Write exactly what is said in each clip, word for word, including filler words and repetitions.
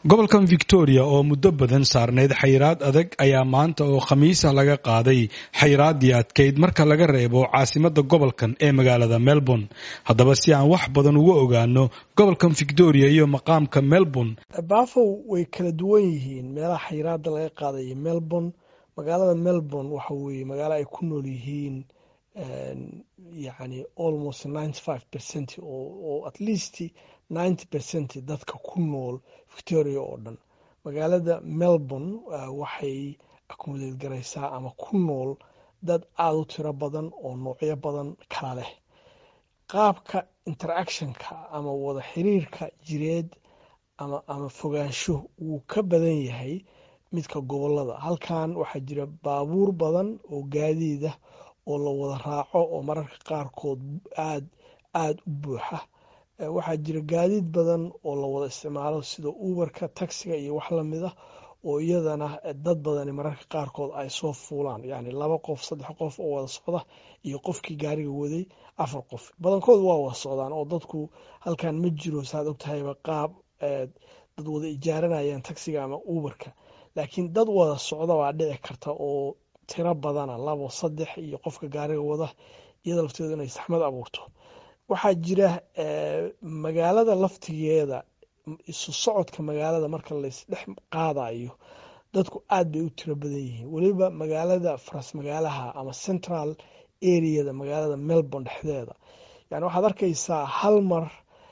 gobolkan Victoria oo muddo badan saarneyd xayiraad adag ayaa maanta oo khamiisa laga qaaday xayiraadii adkeyd marka laga reebo caasimadda gobolkan ee magaalada Melbourne. Haddaba si aan wax badan uga ogaano gobolkan Victoria iyo maqaamka Melbourne. Baafo way kala duwan yihiin meelaha xayiraadda laga qaaday Melbourne. Magaalada Melbourne waxa weeye magaalo ay ku nool yihiin yani almost ninety-five percent oo at least ninety percent dadka ku nool Victoria oo dhan. Magaalada Melbourne waxay accumulate garaysaa ama ku nool dad aad u tiro badan oo noocyo badan kala leh. Qaabka interactionka ama wada xiriirka jireed ama ama fogaansho wuu ka badan yahay midka gobolada. Halkan waxaa jira baabuur badan oo gaadiid ah oo la wada raaco oo mararka qaarkood aad aad u buuxa. Waxaa jira gaadiid badan oo la wada isticmaalo sida Uberka, taxiga iyo wax la mid ah oo iyadana dad badan mararka qaarkood ay soo fuulaan, yani laba qof saddex qof oo wada socda iyo qofkii gaariga waday afar qof. Badankood waa wada socdaan oo dadku halkan ma jiro saad ogtahay qaab dad wada ijaaranayaan taxiga ama Uberka, laakiin dad wada socda waa dhici karta oo tiro badana labo saddex iyo qofka gaariga wada iyada lafteedu inay saxmad abuurto. Waxaa jira magaalada laftigeeda isu socodka magaalada marka la isdhex qaadayo dadku aad bay u tiro badan yihiin. Waliba magaalada faras magaalaha ama central area-da magaalada Melbourne dhexdeeda, yani waxaad arkaysaa hal mar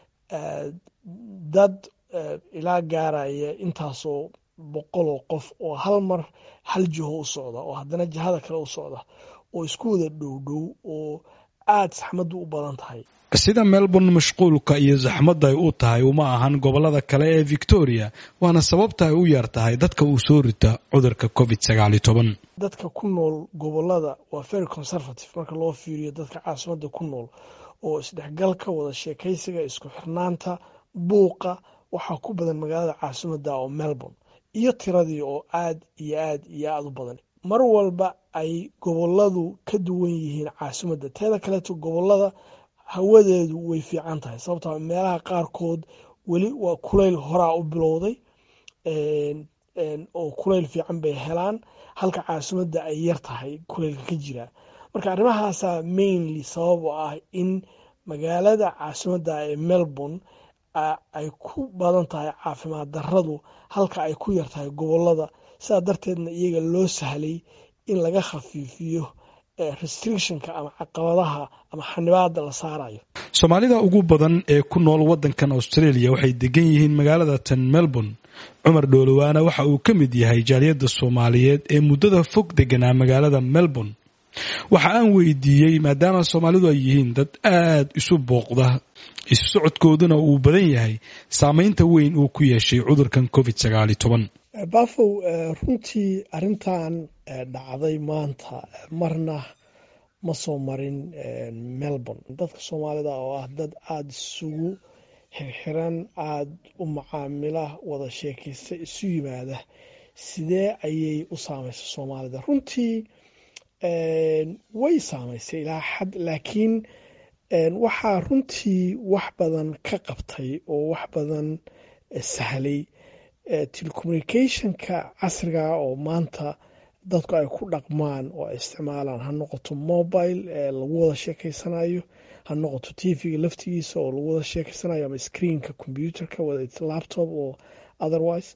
dad ilaa gaaraya intaasoo boqol oo qof oo hal mar hal jiho u socda oo haddana jihada kale u socda oo isku wada dhowdhow oo aad saxmaddu u badan tahay. sida Melbourne mashquulka iyo zaxmadda ay u tahay uma ahan gobolada kale ee Victoria, waana sababta ay u yar tahay dadka uu soo rita cudurka covid sagaal iyo toban. Dadka ku nool gobolada waa very conservative marka loo fiiriyo dadka caasimadda ku nool, oo isdhexgalka wada sheekaysiga isku xirnaanta buuqa waxaa ku badan magaalada caasimadda oo Melbourne, iyo tiradii oo aad iyo aad iyo aad u badan. Mar walba ay goboladu ka duwan yihiin caasimadda teeda kaleeto gobolada hawadeedu way fiican tahay sababtoo meelaha qaarkood weli waa kulayl horaa u bilowday oo kulayl fiican bay helaan halka caasimadda ay yar tahay kulaylka ka jira. Marka arrimahaasa mainly sabab u ah in magaalada caasimadda ee Melbourne ay ku badan tahay caafimaad darradu halka ay ku yar tahay gobolada. Sidaa darteedna iyaga loo sahlay in laga khafiifiyo restrictionka ama caqabadaha ama xanibaadda la saarayo. Soomaalida ugu badan ee ku nool wadankan Australia waxay degan yihiin magaalada tan Melbourne. Cumar Dhoolowaana waxa uu ka mid yahay jaaliyadda Soomaaliyeed ee muddada fog deganaa magaalada Melbourne. Waxa aan weydiiyey maadaama Soomaalidu ay yihiin dad aad isu booqda, isu socodkooduna uu badan yahay, saameynta weyn uu ku yeeshay cudurkan covid sagaal iyo toban. Baafo runtii arrintan dhacday maanta marna ma soo marin Melbourne. Dadka Soomaalida oo ah dad aad isugu xirxiran, aad u macaamila, wada sheekaysta, isu yimaada, sidee ayay u saameysay Soomaalida? Runtii way saameysay ilaa xad, laakiin waxaa runtii wax badan ka qabtay oo wax badan sahlay telecommunicationka casriga oo maanta dadku ay ku dhaqmaan oo ay isticmaalaan, ha noqoto mobile lagu wada sheekaysanayo, ha noqoto T V-ga laftigiisa oo lagu wada sheekaysanayo, ama screenka computerka wada laptop oo otherwise.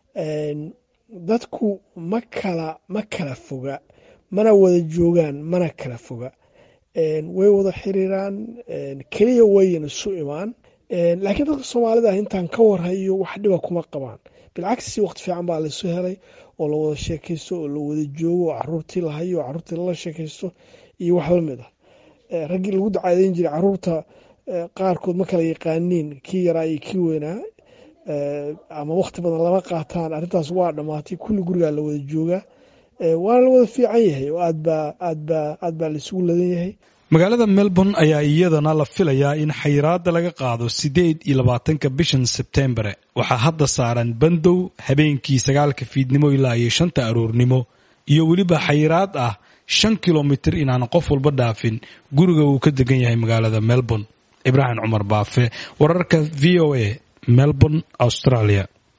Dadku ma kala ma kala foga, mana wada joogaan, mana kala foga, way wada xiriiraan, keliya wayna isu imaan. laakiin dadka Soomaalida intaan ka warhayo wax dhiba kuma qabaan. Bilcagsi waqti fiican baa la soo helay oo la wada sheekaysto oo la wada joogo, caruurtii la hayo, caruurtii la sheekaysto iyo wax la mid ah. Raggii lagu dacaadeyn jiray caruurta qaarkood ma kala yaqaaniin kii yaraa iyo kii weynaa, ama waqti badan lama qaataan. Arrintaas waa dhamaatay, kulli gurigaa la wada joogaa, waana la wada fiican yahay oo aad baa aad baa aad baa la isugu ladan yahay. magaalada Melbourne ayaa iyadana la filayaa in xayiraadda laga qaado sideed iyo labaatanka bishan September. Waxaa hadda saaran bandow habeenkii sagaalka fiidnimo ilaa iyo shanta aroornimo, iyo weliba xayiraad ah shan kilomitir inaan qof walba dhaafin guriga uu ka degan yahay magaalada Melbourne. Ibrahim Cumar Baafe, wararka V O A, Melbourne, Australia.